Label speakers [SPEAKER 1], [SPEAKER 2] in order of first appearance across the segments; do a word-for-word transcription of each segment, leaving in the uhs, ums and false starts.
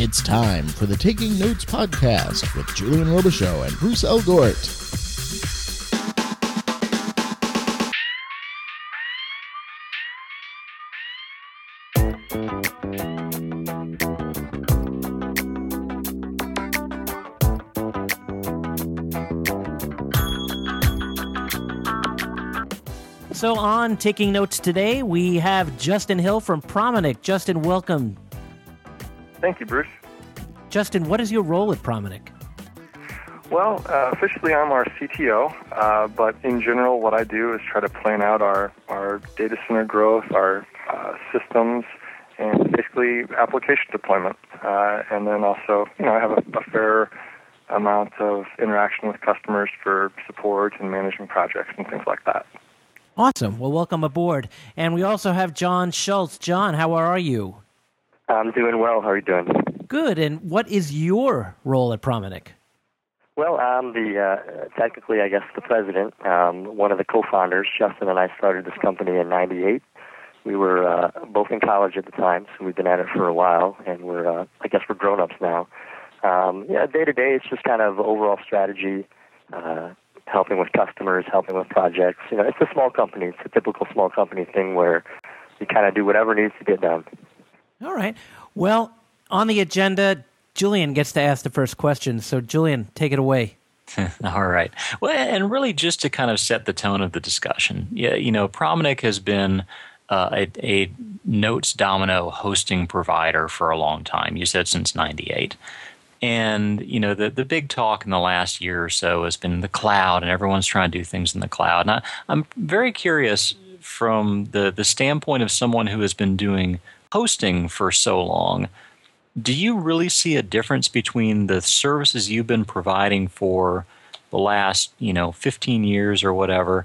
[SPEAKER 1] It's time for the Taking Notes podcast with Julian Robichaux and Bruce Elgort.
[SPEAKER 2] So on Taking Notes today, we have Justin Hill from Prominic. Justin, welcome.
[SPEAKER 3] Thank you, Bruce.
[SPEAKER 2] Justin, what is your role at Prominic?
[SPEAKER 3] Well, uh, officially I'm our C T O, uh, but in general what I do is try to plan out our, our data center growth, our uh, systems, and basically application deployment. Uh, and then also, you know, I have a, a fair amount of interaction with customers for support and managing projects and things like that.
[SPEAKER 2] Awesome. Well, welcome aboard. And we also have John Schultz. John, how are you?
[SPEAKER 4] I'm doing well. How are you doing?
[SPEAKER 2] Good. And what is your role at Prominic?
[SPEAKER 4] Well, I'm the, uh, technically, I guess, the president, um, one of the co-founders. Justin and I started this company in ninety-eight. We were uh, both in college at the time, so we've been at it for a while, and we're, uh, I guess we're grown-ups now. Um, yeah, day-to-day, it's just kind of overall strategy, uh, helping with customers, helping with projects. You know, it's a small company. It's a typical small company thing where you kind of do whatever needs to get done.
[SPEAKER 2] All right. Well, on the agenda, Julian gets to ask the first question. So, Julian, take it away.
[SPEAKER 5] All right. Well, and really just to kind of set the tone of the discussion, yeah, you know, Prominic has been uh, a, a Notes Domino hosting provider for a long time. You said since ninety-eight. And, you know, the, the big talk in the last year or so has been the cloud, and everyone's trying to do things in the cloud. And I, I'm very curious from the, the standpoint of someone who has been doing hosting for so long, do you really see a difference between the services you've been providing for the last, you know, fifteen years or whatever,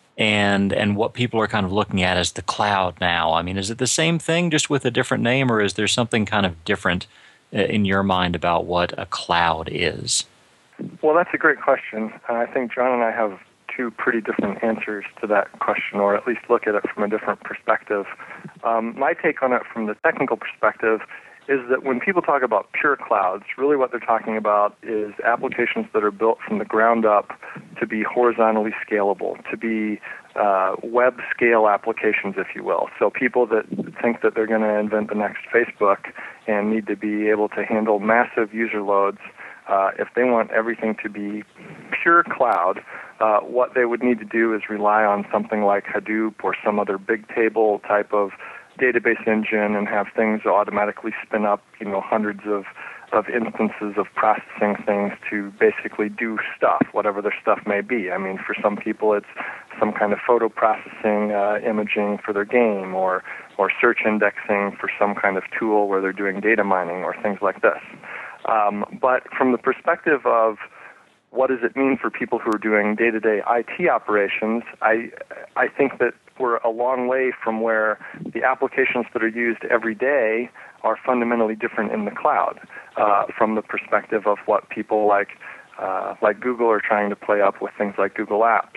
[SPEAKER 5] and and what people are kind of looking at as the cloud now? I mean, is it the same thing just with a different name, or is there something kind of different in your mind about what a cloud is?
[SPEAKER 3] Well, that's a great question. Uh, I think John and I have two pretty different answers to that question, or at least look at it from a different perspective. Um, my take on it from the technical perspective is that when people talk about pure clouds, really what they're talking about is applications that are built from the ground up to be horizontally scalable, to be uh, web scale applications, if you will. So people that think that they're going to invent the next Facebook and need to be able to handle massive user loads, uh, if they want everything to be pure cloud, uh, what they would need to do is rely on something like Hadoop or some other big table type of database engine and have things automatically spin up, you know, hundreds of, of instances of processing things to basically do stuff, whatever their stuff may be. I mean, for some people it's some kind of photo processing, uh, imaging for their game, or, or search indexing for some kind of tool where they're doing data mining or things like this. Um, but from the perspective of what does it mean for people who are doing day-to-day I T operations, I I think that we're a long way from where the applications that are used every day are fundamentally different in the cloud, uh, from the perspective of what people like uh, like Google are trying to play up with things like Google Apps.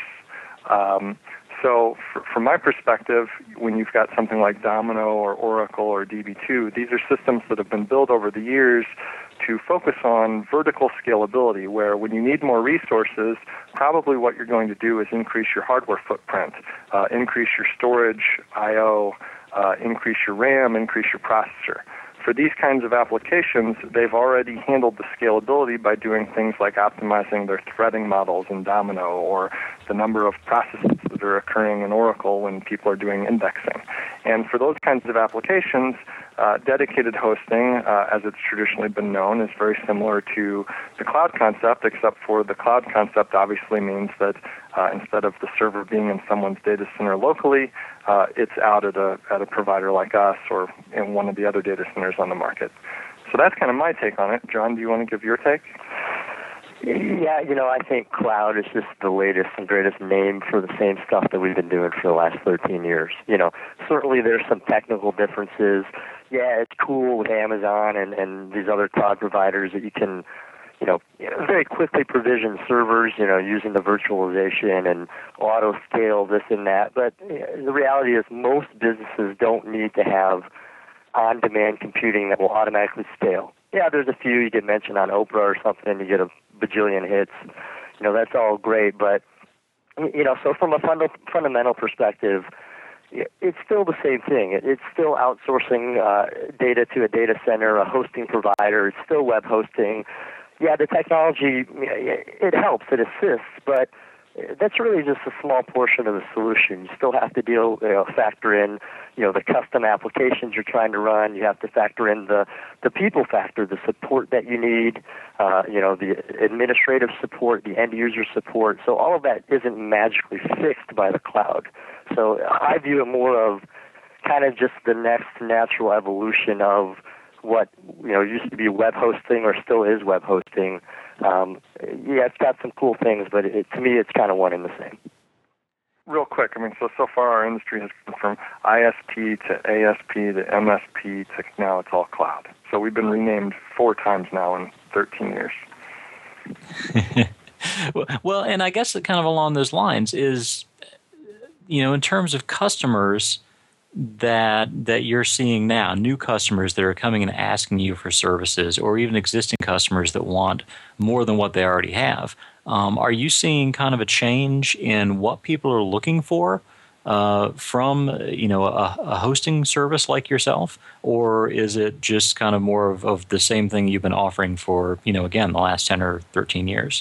[SPEAKER 3] Um, so for, from my perspective, when you've got something like Domino or Oracle or D B two, these are systems that have been built over the years to focus on vertical scalability, where when you need more resources, probably what you're going to do is increase your hardware footprint, uh, increase your storage, I O, uh, increase your RAM, increase your processor. For these kinds of applications, they've already handled the scalability by doing things like optimizing their threading models in Domino, or the number of processes that are occurring in Oracle when people are doing indexing. And for those kinds of applications, uh, dedicated hosting, uh, as it's traditionally been known, is very similar to the cloud concept, except for the cloud concept obviously means that uh, instead of the server being in someone's data center locally, uh, it's out at a at a provider like us or in one of the other data centers on the market. So that's kind of my take on it. John, do you want to give your take?
[SPEAKER 4] Yeah, you know, I think cloud is just the latest and greatest name for the same stuff that we've been doing for the last thirteen years. You know, certainly there's some technical differences. Yeah, it's cool with Amazon and, and these other cloud providers that you can, you know, very quickly provision servers, you know, using the virtualization and auto scale this and that. But the reality is most businesses don't need to have on-demand computing that will automatically scale. yeah, there's a few you get mentioned on Oprah or something, you get a bajillion hits. You know, that's all great, but, you know, so from a funda- fundamental perspective, it's still the same thing. It's still outsourcing uh, data to a data center, a hosting provider. It's still web hosting. Yeah, the technology, it helps, it assists, but that's really just a small portion of the solution. You still have to deal, you know, factor in, you know, the custom applications you're trying to run. You have to factor in the, the people factor, the support that you need, uh, you know, the administrative support, the end user support. So all of that isn't magically fixed by the cloud. So I view it more of kind of just the next natural evolution of what, you know, used to be web hosting or still is web hosting. Um, yeah, it's got some cool things, but it, to me, it's kind of one and the same.
[SPEAKER 3] Real quick, I mean, so so far our industry has gone from I S P to A S P to M S P to now it's all cloud. So we've been renamed four times now in thirteen years.
[SPEAKER 5] Well, and I guess that kind of along those lines is, you know, in terms of customers that that you're seeing now, new customers that are coming and asking you for services, or even existing customers that want more than what they already have. Um, are you seeing kind of a change in what people are looking for uh, from, you know, a, a hosting service like yourself, or is it just kind of more of, of the same thing you've been offering for, you know, again, the last ten or thirteen years?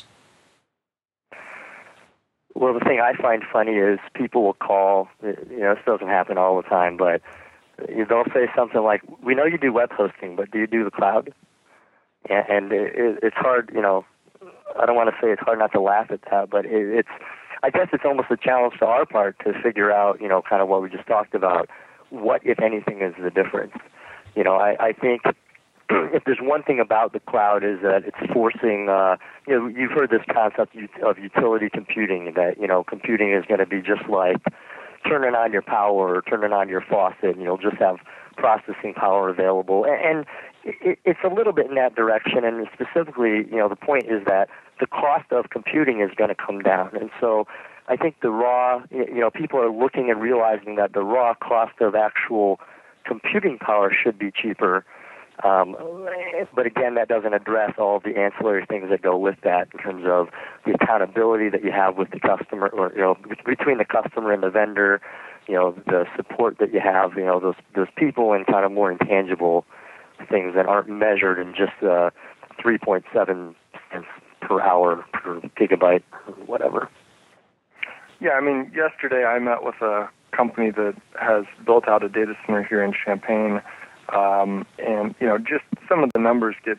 [SPEAKER 4] Well, the thing I find funny is people will call, you know, this doesn't happen all the time, but they'll say something like, we know you do web hosting, but do you do the cloud? And it's hard, you know, I don't want to say it's hard not to laugh at that, but it's, I guess it's almost a challenge to our part to figure out, you know, kind of what we just talked about. What, if anything, is the difference? You know, I, I think if there's one thing about the cloud is that it's forcing, uh, you know, you've heard this concept of utility computing, that, you know, computing is going to be just like turning on your power or turning on your faucet, and you'll just have processing power available. And it, it's a little bit in that direction, and specifically, you know, the point is that the cost of computing is going to come down. And so I think the raw, you know, people are looking and realizing that the raw cost of actual computing power should be cheaper. Um, but again, that doesn't address all of the ancillary things that go with that in terms of the accountability that you have with the customer, or, you know, between the customer and the vendor, you know, the support that you have, you know, those those people, and kind of more intangible things that aren't measured in just uh, three point seven cents per hour per gigabyte or whatever.
[SPEAKER 3] Yeah, I mean, yesterday I met with a company that has built out a data center here in Champaign. Um, and, you know, just some of the numbers get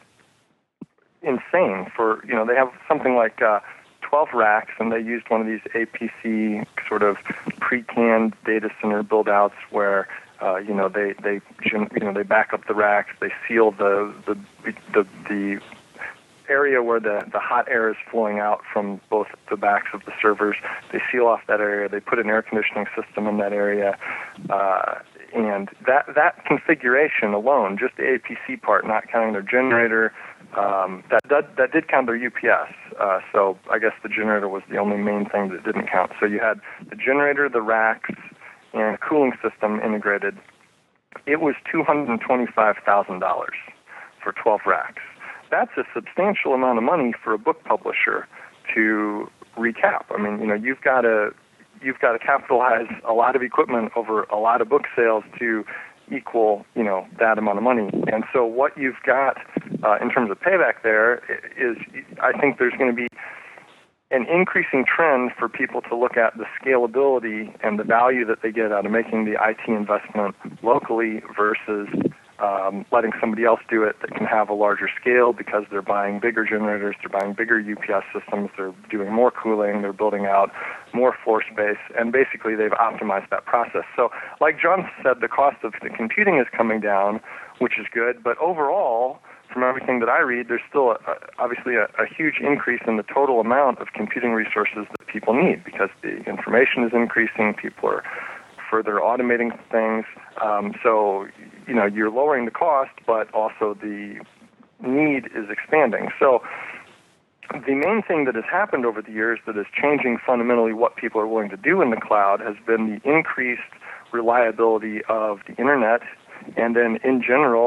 [SPEAKER 3] insane for, you know, they have something like uh, twelve racks, and they used one of these A P C sort of pre-canned data center build-outs where, uh, you know, they, they, you know, they back up the racks, they seal the, the, the, the area where the, the hot air is flowing out from both the backs of the servers. They seal off that area. They put an air conditioning system in that area. Uh, and that, that configuration alone, just the A P C part, not counting their generator, um, that, that, that did count their U P S. Uh, so I guess the generator was the only main thing that didn't count. So you had the generator, the racks, and a cooling system integrated. It was two hundred twenty-five thousand dollars for twelve racks. That's a substantial amount of money for a book publisher to recap. I mean, you know, you've got to you've got to capitalize a lot of equipment over a lot of book sales to equal, you know, that amount of money. And so what you've got uh, in terms of payback there is, I think there's going to be an increasing trend for people to look at the scalability and the value that they get out of making the I T investment locally versus Um, letting somebody else do it that can have a larger scale because they're buying bigger generators, they're buying bigger U P S systems, they're doing more cooling, they're building out more floor space, and basically they've optimized that process. So like John said, the cost of the computing is coming down, which is good, but overall, from everything that I read, there's still a, obviously a, a huge increase in the total amount of computing resources that people need because the information is increasing, people are further automating things. Um, so, you know, you're lowering the cost, but also the need is expanding. So the main thing that has happened over the years that is changing fundamentally what people are willing to do in the cloud has been the increased reliability of the internet, and then in general,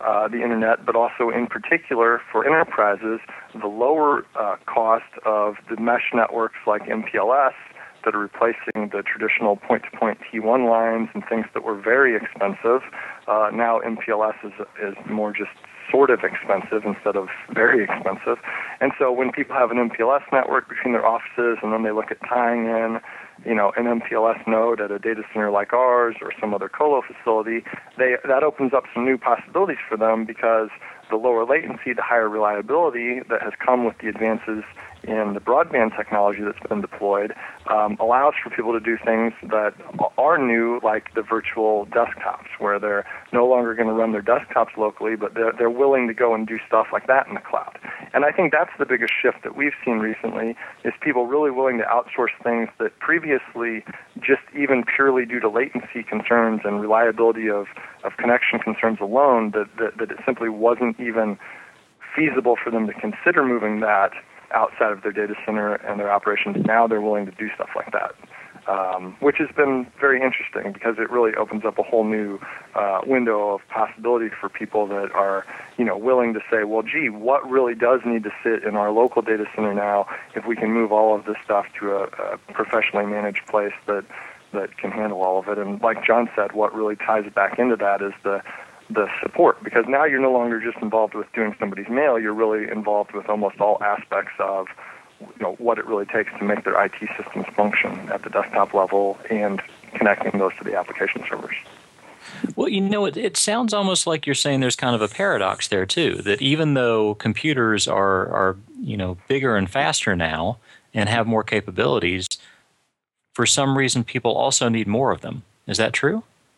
[SPEAKER 3] uh, the internet, but also in particular for enterprises, the lower uh, cost of the mesh networks like M P L S that are replacing the traditional point-to-point T one lines and things that were very expensive. Uh, now M P L S is, is more just sort of expensive instead of very expensive. And so when people have an M P L S network between their offices and then they look at tying in, you know, an M P L S node at a data center like ours or some other colo facility, they, that opens up some new possibilities for them, because the lower latency, the higher reliability that has come with the advances in the broadband technology that's been deployed um, allows for people to do things that are new, like the virtual desktops, where they're no longer going to run their desktops locally, but they're, they're willing to go and do stuff like that in the cloud. And I think that's the biggest shift that we've seen recently, is people really willing to outsource things that previously, just even purely due to latency concerns and reliability of, of connection concerns alone, that, that, that it simply wasn't even feasible for them to consider moving that outside of their data center and their operations. Now they're willing to do stuff like that, um, which has been very interesting, because it really opens up a whole new uh, window of possibility for people that are, you know, willing to say, well, gee, what really does need to sit in our local data center now if we can move all of this stuff to a, a professionally managed place that that can handle all of it. And like John said, what really ties back into that is the the support, because now you're no longer just involved with doing somebody's mail, you're really involved with almost all aspects of, you know, what it really takes to make their I T systems function at the desktop level and connecting those to the application servers.
[SPEAKER 5] Well, you know, it, it sounds almost like you're saying there's kind of a paradox there, too, that even though computers are, are, you know, bigger and faster now and have more capabilities, for some reason people also need more of them. Is that true?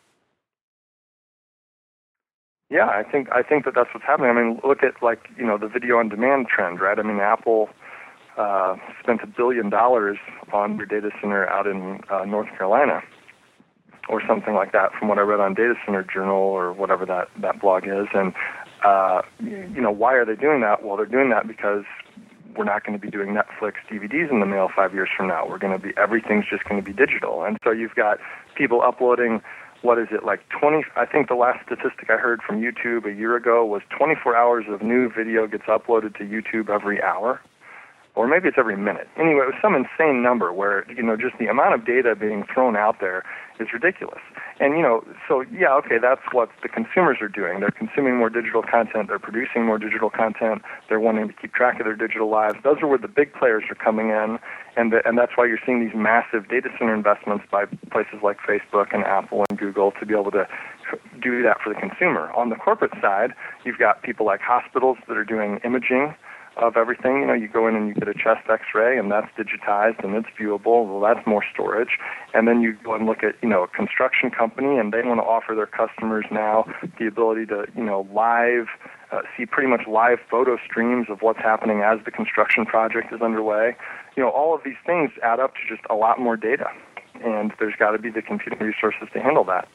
[SPEAKER 3] Yeah, I think I think that that's what's happening. I mean, look at, like, you know, the video on demand trend, right? I mean, Apple uh, spent a billion dollars on their data center out in uh, North Carolina, or something like that, from what I read on Data Center Journal or whatever that, that blog is. And uh, you know, why are they doing that? Well, they're doing that because we're not going to be doing Netflix D V Ds in the mail five years from now. We're going to be everything's just going to be digital, and so you've got people uploading. What is it, like twenty? I think the last statistic I heard from YouTube a year ago was twenty-four hours of new video gets uploaded to YouTube every hour, or maybe it's every minute. Anyway, it was some insane number where, you know, just the amount of data being thrown out there is ridiculous. And, you know, so, yeah, okay, that's what the consumers are doing. They're consuming more digital content. They're producing more digital content. They're wanting to keep track of their digital lives. Those are where the big players are coming in, and the, and that's why you're seeing these massive data center investments by places like Facebook and Apple and Google to be able to do that for the consumer. On the corporate side, you've got people like hospitals that are doing imaging of everything. You know, you go in and you get a chest X-ray, and that's digitized and it's viewable. Well, that's more storage. And then you go and look at, you know, a construction company, and they want to offer their customers now the ability to, you know, live, uh, see pretty much live photo streams of what's happening as the construction project is underway. You know, all of these things add up to just a lot more data, and there's got to be the computing resources to handle that.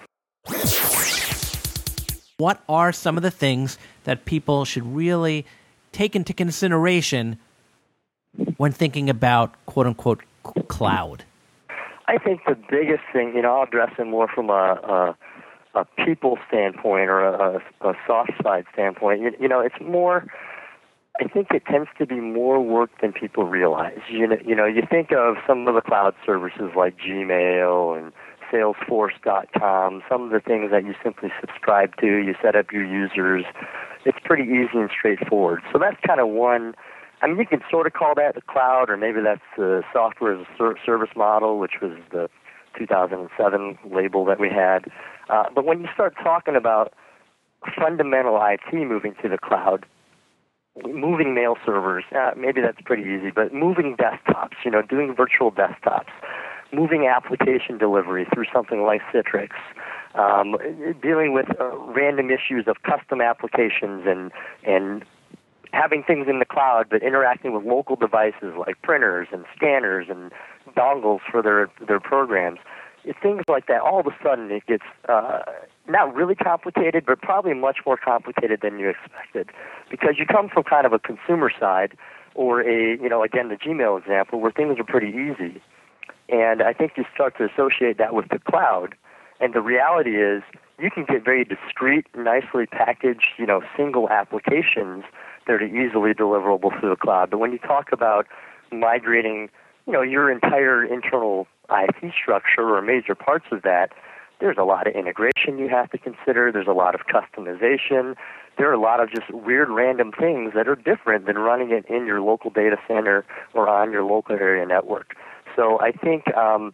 [SPEAKER 2] What are some of the things that people should really take into consideration when thinking about quote-unquote cloud?
[SPEAKER 4] I think the biggest thing, you know, I'll address it more from a, a, a people standpoint or a, a soft side standpoint. You, you know, it's more, I think it tends to be more work than people realize. You know, you know, you think of some of the cloud services like Gmail and Salesforce dot com, some of the things that you simply subscribe to, you set up your users. It's pretty easy and straightforward. So that's kind of one. I mean, you can sort of call that the cloud, or maybe that's the software as a service model, which was the two thousand seven label that we had. Uh, but when you start talking about fundamental I T moving to the cloud, moving mail servers, uh, maybe that's pretty easy, but moving desktops, you know, doing virtual desktops, moving application delivery through something like Citrix, um, dealing with uh, random issues of custom applications and and having things in the cloud but interacting with local devices like printers and scanners and dongles for their, their programs. It's things like that. All of a sudden it gets uh, not really complicated, but probably much more complicated than you expected, because you come from kind of a consumer side, or a, you know, again, the Gmail example, where things are pretty easy. And I think you start to associate that with the cloud. And the reality is you can get very discrete, nicely packaged, you know, single applications that are easily deliverable through the cloud. But when you talk about migrating, you know, your entire internal I T structure or major parts of that, there's a lot of integration you have to consider. There's a lot of customization. There are a lot of just weird random things that are different than running it in your local data center or on your local area network. So I think, um,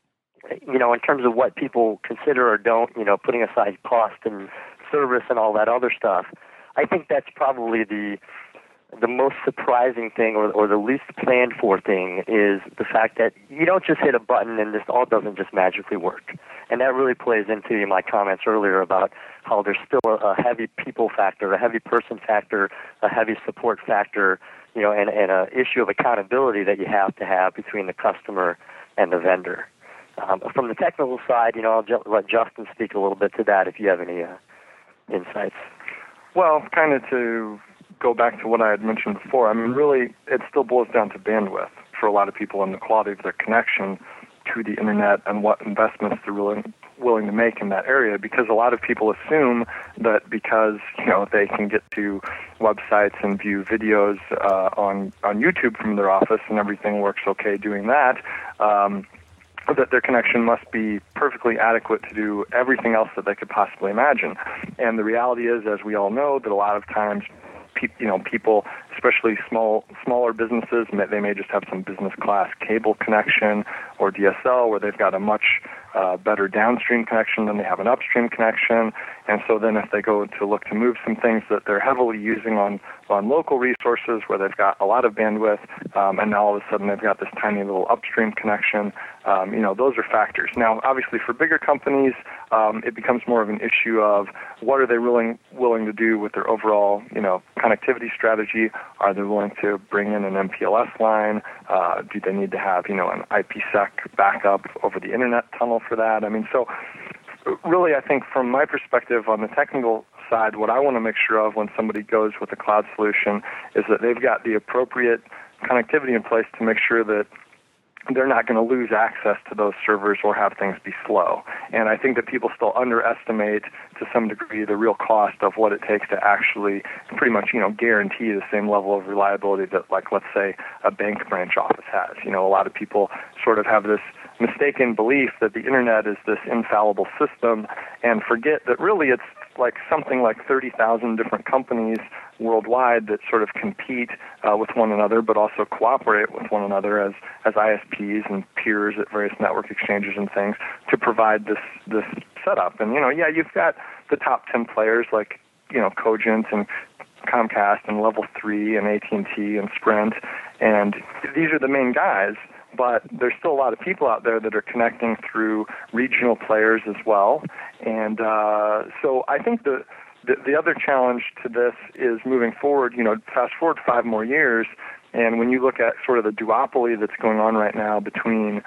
[SPEAKER 4] you know, in terms of what people consider or don't, you know, putting aside cost and service and all that other stuff, I think that's probably the the most surprising thing or, or the least planned for thing is the fact that you don't just hit a button and this all doesn't just magically work. And that really plays into my comments earlier about how there's still a, a heavy people factor, a heavy person factor, a heavy support factor, you know, and, and an issue of accountability that you have to have between the customer and the vendor. Um, from the technical side, you know, I'll ju- let Justin speak a little bit to that if you have any uh, insights.
[SPEAKER 3] Well, kind of to go back to what I had mentioned before, I mean, really, it still boils down to bandwidth for a lot of people and the quality of their connection to the internet and what investments they're willing, willing to make in that area, because a lot of people assume that because, you know, they can get to websites and view videos uh, on, on YouTube from their office and everything works okay doing that, um, that their connection must be perfectly adequate to do everything else that they could possibly imagine. And the reality is, as we all know, that a lot of times you know, people, especially small, smaller businesses, they may just have some business class cable connection or D S L where they've got a much uh, better downstream connection than they have an upstream connection. And so then if they go to look to move some things that they're heavily using on, on local resources where they've got a lot of bandwidth, um, and now all of a sudden they've got this tiny little upstream connection, um, you know, those are factors. Now, obviously for bigger companies, um, it becomes more of an issue of what are they willing, willing to do with their overall, you know, connectivity strategy. Are they willing to bring in an M P L S line? Uh, do they need to have, you know, an IPsec backup over the internet tunnel for that? I mean, so really, I think from my perspective on the technical side, what I want to make sure of when somebody goes with a cloud solution is that they've got the appropriate connectivity in place to make sure that they're not going to lose access to those servers or have things be slow. And I think that people still underestimate to some degree the real cost of what it takes to actually pretty much, you know, guarantee the same level of reliability that, like, let's say, a bank branch office has. You know, a lot of people sort of have this mistaken belief that the internet is this infallible system and forget that really it's like something like thirty thousand different companies worldwide that sort of compete uh, with one another, but also cooperate with one another as, as I S Ps and peers at various network exchanges and things to provide this, this setup. And, you know, yeah, you've got the top ten players like, you know, Cogent and Comcast and Level three and A T and T and Sprint, and these are the main guys. But there's still a lot of people out there that are connecting through regional players as well. And uh, so I think the, the the other challenge to this is moving forward, you know, fast forward five more years, and when you look at sort of the duopoly that's going on right now between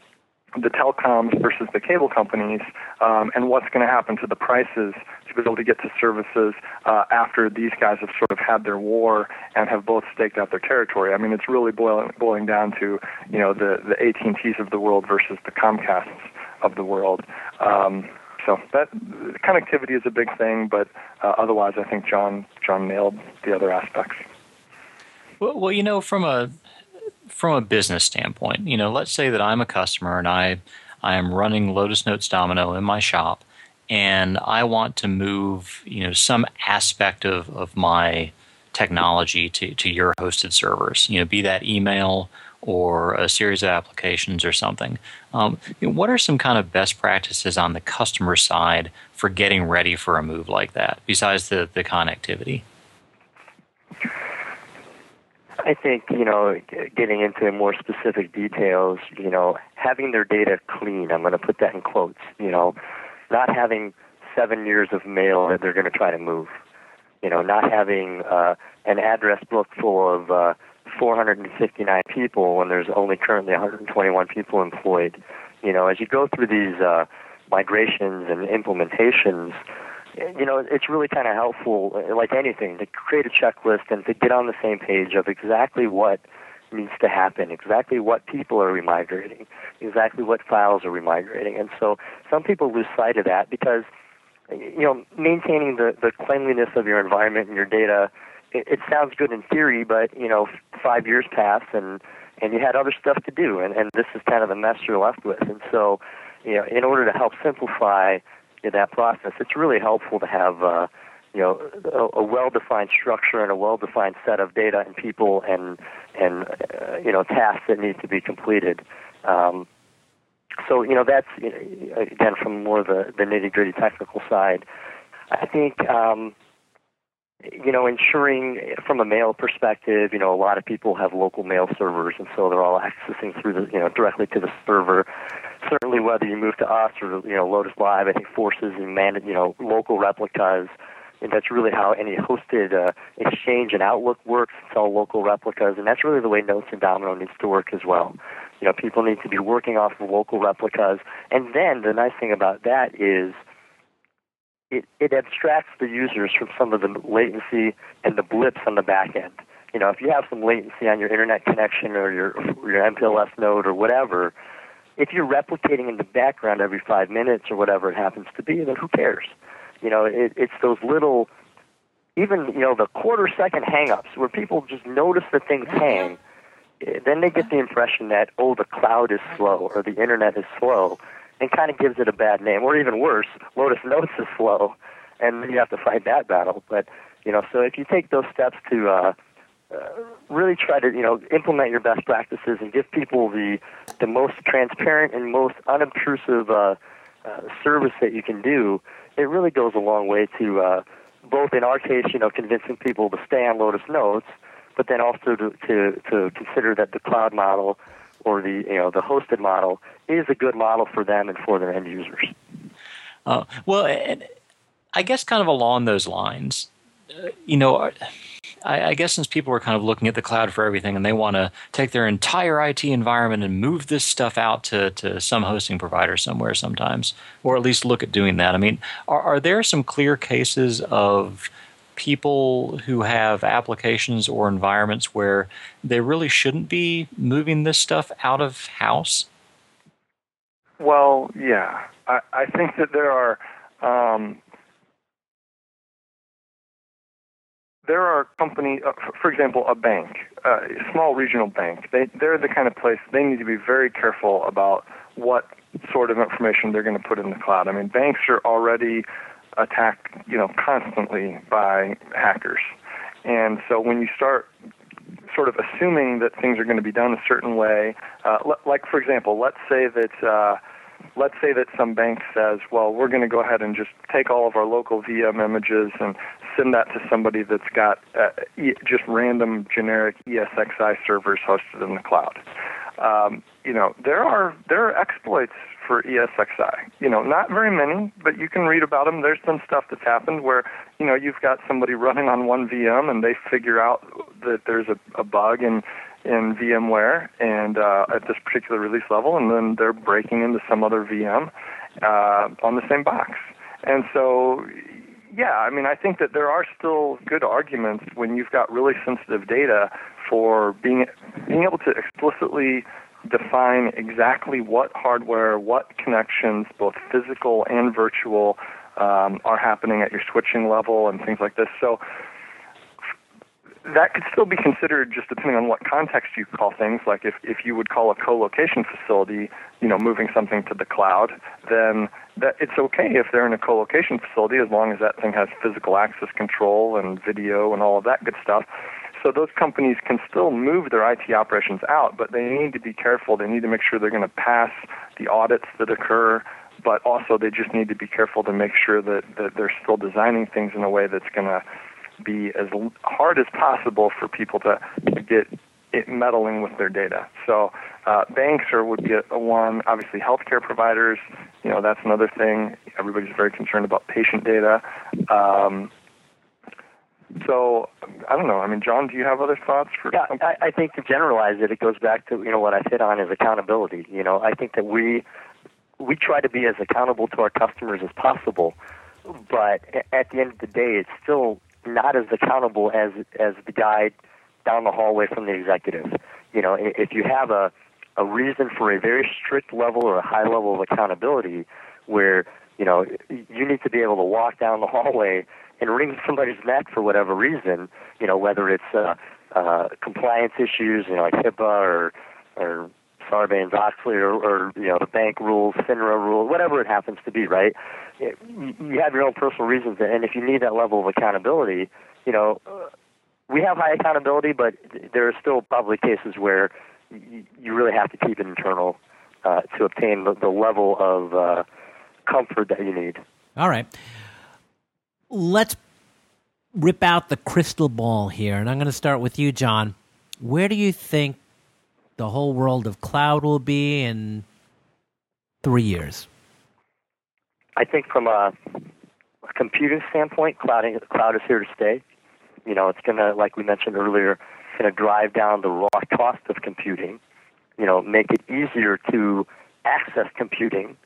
[SPEAKER 3] the telecoms versus the cable companies, um, and what's going to happen to the prices to be able to get to services uh, after these guys have sort of had their war and have both staked out their territory. I mean, it's really boiling, boiling down to, you know, the, the A T and Ts of the world versus the Comcasts of the world. Um, so that connectivity is a big thing, but uh, otherwise I think John John nailed the other aspects.
[SPEAKER 5] Well, well, you know, from a from a business standpoint, you know, let's say that I'm a customer and I I am running Lotus Notes Domino in my shop, and I want to move, you know, some aspect of, of my technology to, to your hosted servers, you know, be that email or a series of applications or something. Um, you know, what are some kind of best practices on the customer side for getting ready for a move like that, besides the, the connectivity?
[SPEAKER 4] I think, you know, getting into more specific details, you know, having their data clean, I'm going to put that in quotes, you know, not having seven years of mail that they're going to try to move, you know, not having uh, an address book full of uh, four hundred fifty-nine people when there's only currently one hundred twenty-one people employed. You know, as you go through these uh, migrations and implementations, you know, it's really kind of helpful, like anything, to create a checklist and to get on the same page of exactly what needs to happen, exactly what people are remigrating, exactly what files are remigrating. And so some people lose sight of that because you know, maintaining the, the cleanliness of your environment and your data, it, it sounds good in theory, but, you know, five years pass and, and you had other stuff to do, and, and this is kind of the mess you're left with. And so, you know, in order to help simplify you know, that process, it's really helpful to have, uh, you know, a, a well-defined structure and a well-defined set of data and people and, and uh, you know, tasks that need to be completed. Um, so, you know, that's, you know, again, from more of the, the nitty-gritty technical side. I think, um, you know, ensuring from a mail perspective, you know, a lot of people have local mail servers, and so they're all accessing through the, you know, directly to the server. Certainly, whether you move to us or, you know, Lotus Live, I think forces and man, you know, local replicas. And that's really how any hosted uh, exchange and Outlook works. It's all local replicas, and that's really the way Notes and Domino needs to work as well. You know, people need to be working off of local replicas, and then the nice thing about that is it, it abstracts the users from some of the latency and the blips on the back end. You know, if you have some latency on your internet connection or your your M P L S node or whatever, if you're replicating in the background every five minutes or whatever it happens to be, then who cares? You know, it, it's those little, even, you know, the quarter second hang-ups where people just notice that things hang. Then they get the impression that, oh, the cloud is slow or the internet is slow, and kind of gives it a bad name. Or even worse, Lotus Notes is slow, and then you have to fight that battle. But, you know, so if you take those steps to uh, uh, really try to, you know, implement your best practices and give people the, the most transparent and most unobtrusive uh, uh, service that you can do, it really goes a long way to uh, both, in our case, you know, convincing people to stay on Lotus Notes, but then also to, to, to consider that the cloud model or the, you know, the hosted model is a good model for them and for their end users.
[SPEAKER 5] Uh, well, and I guess kind of along those lines, uh, you know, I, I guess since people are kind of looking at the cloud for everything and they want to take their entire I T environment and move this stuff out to, to some hosting provider somewhere sometimes, or at least look at doing that. I mean, are, are there some clear cases of people who have applications or environments where they really shouldn't be moving this stuff out of house?
[SPEAKER 3] Well, yeah. I, I think that there are um, there are companies, uh, for example, a bank, uh, a small regional bank. They they're the kind of place they need to be very careful about what sort of information they're going to put in the cloud. I mean, banks are already attacked, you know, constantly by hackers, and so when you start sort of assuming that things are going to be done a certain way, uh, l- like for example, let's say that uh, let's say that some bank says, well, we're going to go ahead and just take all of our local V M images and send that to somebody that's got uh, e- just random generic E S X i servers hosted in the cloud. Um, you know, there are there are exploits for E S X i. You know, not very many, but you can read about them. There's some stuff that's happened where, you know, you've got somebody running on one V M and they figure out that there's a, a bug in in VMware and uh, at this particular release level, and then they're breaking into some other V M uh, on the same box. And so, yeah, I mean, I think that there are still good arguments when you've got really sensitive data for being being able to explicitly define exactly what hardware, what connections, both physical and virtual, um, are happening at your switching level and things like this. So that could still be considered just depending on what context you call things. Like if, if you would call a co-location facility, you know, moving something to the cloud, then that it's okay if they're in a co-location facility as long as that thing has physical access control and video and all of that good stuff. So those companies can still move their I T operations out, but they need to be careful. They need to make sure they're going to pass the audits that occur, but also they just need to be careful to make sure that, that they're still designing things in a way that's going to be as hard as possible for people to, to get it meddling with their data. So uh, banks are would be a one. Obviously, healthcare providers, you know, that's another thing. Everybody's very concerned about patient data. Um, so I don't know. I mean, John, do you have other thoughts? For
[SPEAKER 4] yeah, I, I think to generalize it, it goes back to, you know, what I hit on is accountability. You know, I think that we we try to be as accountable to our customers as possible, but at the end of the day, it's still not as accountable as as the guy down the hallway from the executive. You know, if you have a, a reason for a very strict level or a high level of accountability where You know, you need to be able to walk down the hallway and wring somebody's neck for whatever reason, you know, whether it's uh, uh, compliance issues, you know, like HIPAA or, or Sarbanes-Oxley or, or, you know, the bank rules, FINRA rules, whatever it happens to be, right? You have your own personal reasons, and if you need that level of accountability, you know, we have high accountability, but there are still probably cases where you really have to keep it internal uh, to obtain the, the level of uh, comfort that you need.
[SPEAKER 2] All right. Let's rip out the crystal ball here, and I'm going to start with you, John. Where do you think the whole world of cloud will be in three years?
[SPEAKER 4] I think from a, a computing standpoint, cloud, cloud is here to stay. You know, it's going to, like we mentioned earlier, going to drive down the raw cost of computing, you know, make it easier to access computing,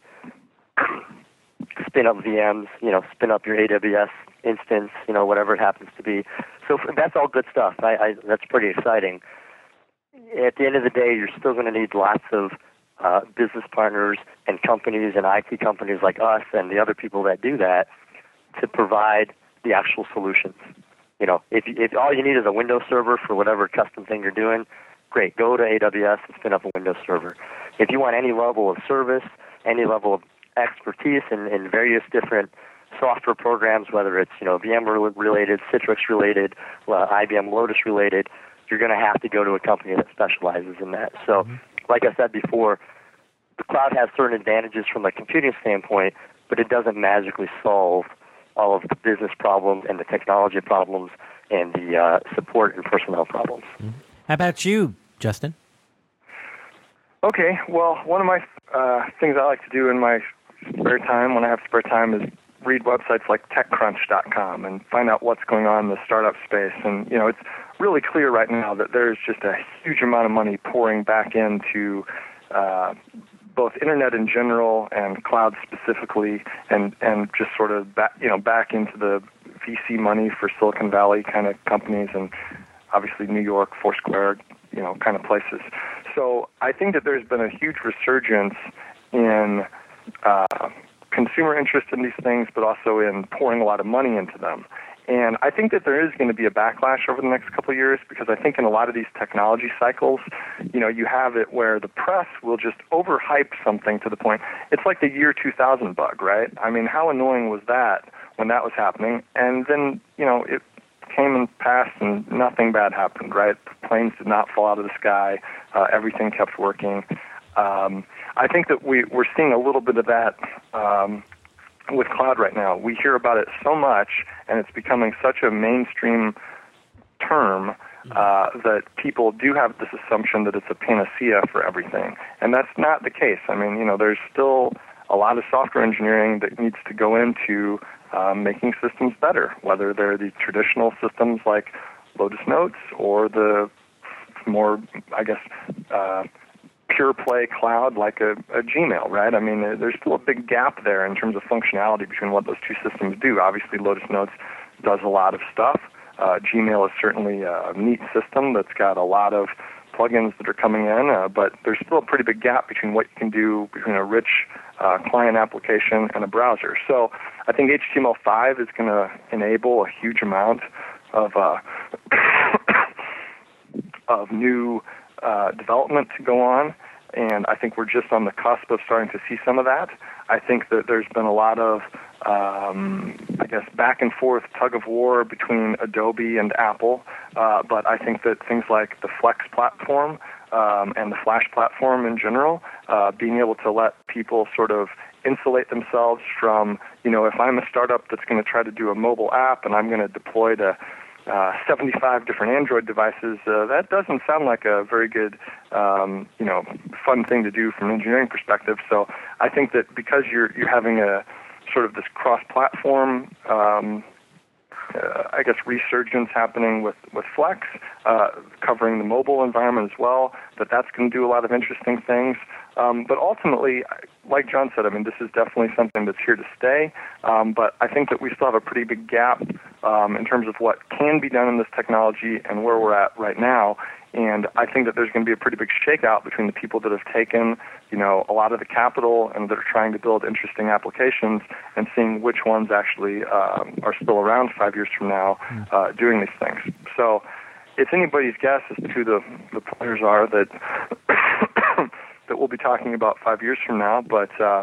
[SPEAKER 4] spin up V Ms, you know, spin up your A W S instance, you know, whatever it happens to be. So that's all good stuff. I, I, that's pretty exciting. At the end of the day, you're still going to need lots of uh, business partners and companies and I T companies like us and the other people that do that to provide the actual solutions. You know, if, if all you need is a Windows server for whatever custom thing you're doing, great, go to A W S and spin up a Windows server. If you want any level of service, any level of expertise in, in various different software programs, whether it's, you know, VMware related, Citrix related, uh, I B M Lotus related, you're going to have to go to a company that specializes in that. So, mm-hmm. like I said before, the cloud has certain advantages from a computing standpoint, but it doesn't magically solve all of the business problems and the technology problems and the uh, support and personnel problems.
[SPEAKER 2] Mm-hmm. How about you, Justin?
[SPEAKER 3] Okay, well, one of my uh, things I like to do in my spare time, when I have spare time, is read websites like TechCrunch dot com and find out what's going on in the startup space. And, you know, it's really clear right now that there's just a huge amount of money pouring back into uh, both internet in general and cloud specifically, and, and just sort of back, you know, back into the V C money for Silicon Valley kind of companies and obviously New York, Foursquare, you know, kind of places. So I think that there's been a huge resurgence in uh, consumer interest in these things, but also in pouring a lot of money into them. And I think that there is going to be a backlash over the next couple of years, because I think in a lot of these technology cycles, you know, you have it where the press will just overhype something to the point. It's like the year two thousand bug, right? I mean, how annoying was that when that was happening? And then, you know, it came and passed and nothing bad happened, right? Planes did not fall out of the sky. Uh, everything kept working. Um, I think that we, we're seeing a little bit of that um, with cloud right now. We hear about it so much, and it's becoming such a mainstream term uh, that people do have this assumption that it's a panacea for everything. And that's not the case. I mean, you know, there's still a lot of software engineering that needs to go into um, making systems better, whether they're the traditional systems like Lotus Notes or the more, I guess, uh, pure play cloud like a, a Gmail, right? I mean, there's still a big gap there in terms of functionality between what those two systems do. Obviously, Lotus Notes does a lot of stuff. Uh, Gmail is certainly a neat system that's got a lot of plugins that are coming in, uh, but there's still a pretty big gap between what you can do between a rich uh, client application and a browser. So I think H T M L five is going to enable a huge amount of uh, of new uh, development to go on, and I think we're just on the cusp of starting to see some of that. I think that there's been a lot of, um, I guess, back and forth tug of war between Adobe and Apple, uh, but I think that things like the Flex platform um, and the Flash platform in general, uh, being able to let people sort of insulate themselves from, you know, if I'm a startup that's going to try to do a mobile app and I'm going to deploy to Uh, seventy-five different Android devices, uh, that doesn't sound like a very good, um, you know, fun thing to do from an engineering perspective. So I think that because you're you're having a sort of this cross-platform, um, uh, I guess, resurgence happening with, with Flex, uh, covering the mobile environment as well, that that's going to do a lot of interesting things. Um, but ultimately, like John said, I mean, this is definitely something that's here to stay, um, but I think that we still have a pretty big gap um, in terms of what can be done in this technology and where we're at right now And I think that there's going to be a pretty big shakeout between the people that have taken, you know, a lot of the capital and that are trying to build interesting applications and seeing which ones actually um, are still around five years from now uh, doing these things. So it's anybody's guess as to who the, the players are that that we'll be talking about five years from now. But uh,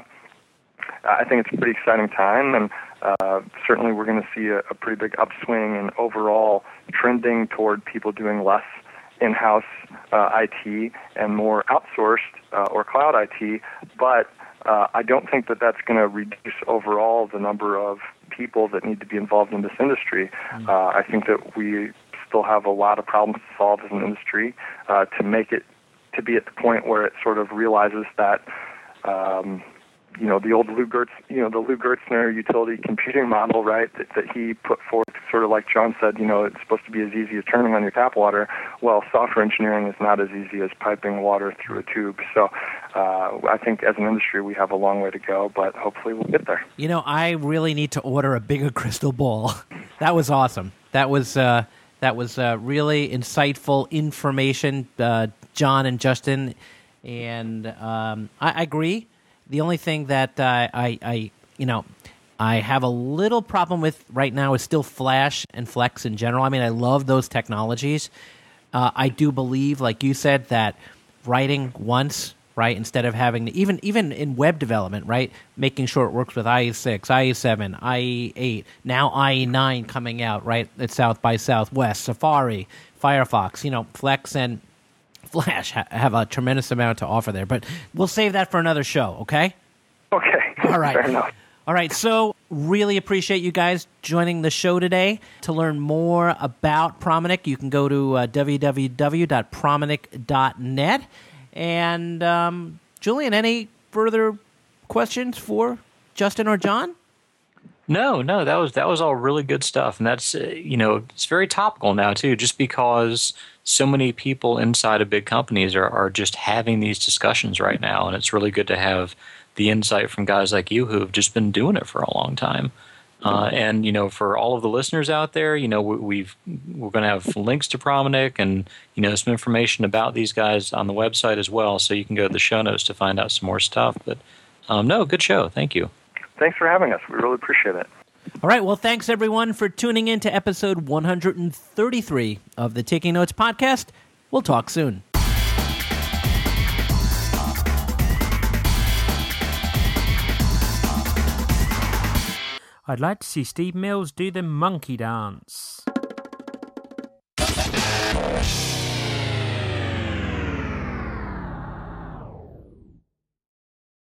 [SPEAKER 3] I think it's a pretty exciting time, and uh, certainly we're going to see a, a pretty big upswing in overall trending toward people doing less in-house uh, I T and more outsourced uh, or cloud I T, but uh, I don't think that that's going to reduce overall the number of people that need to be involved in this industry. Mm-hmm. Uh, I think that we still have a lot of problems to solve as an industry uh, to make it to be at the point where it sort of realizes that um, you know, the old Lou Gertz, you know, the Lou Gertzner utility computing model, right, that, that he put forth, sort of like John said, you know, it's supposed to be as easy as turning on your tap water. Well, software engineering is not as easy as piping water through a tube. So uh, I think as an industry, we have a long way to go, but hopefully we'll get there.
[SPEAKER 2] You know, I really need to order a bigger crystal ball. That was awesome. That was uh, that was uh, really insightful information, uh, John and Justin, and um, I, I agree. The only thing that uh, I, I, you know, I have a little problem with right now is still Flash and Flex in general. I mean, I love those technologies. Uh, I do believe, like you said, that writing once, right, instead of having to, even even in web development, right, making sure it works with I E six, I E seven, I E eight, now I E nine coming out, right, at South by Southwest, Safari, Firefox, you know, Flex and Flash ha- have a tremendous amount to offer there, but we'll save that for another show, okay?
[SPEAKER 3] Okay.
[SPEAKER 2] All right.
[SPEAKER 3] Fair enough.
[SPEAKER 2] All right, so really appreciate you guys joining the show today. To learn more about Prominic, you can go to uh, w w w dot prominic dot net. And, um, Julian, any further questions for Justin or John?
[SPEAKER 5] No, no, that was that was all really good stuff, and that's uh, you know, it's very topical now too, just because so many people inside of big companies are are just having these discussions right now, and it's really good to have the insight from guys like you who have just been doing it for a long time. Uh, and you know, for all of the listeners out there, you know, we, we've we're going to have links to Prominic and you know some information about these guys on the website as well, so you can go to the show notes to find out some more stuff. But um, no, good show, thank you.
[SPEAKER 3] Thanks for having us. We really appreciate it.
[SPEAKER 2] All right. Well, thanks, everyone, for tuning in to episode one hundred thirty-three of the Taking Notes podcast. We'll talk soon.
[SPEAKER 6] I'd like to see Steve Mills do the monkey dance.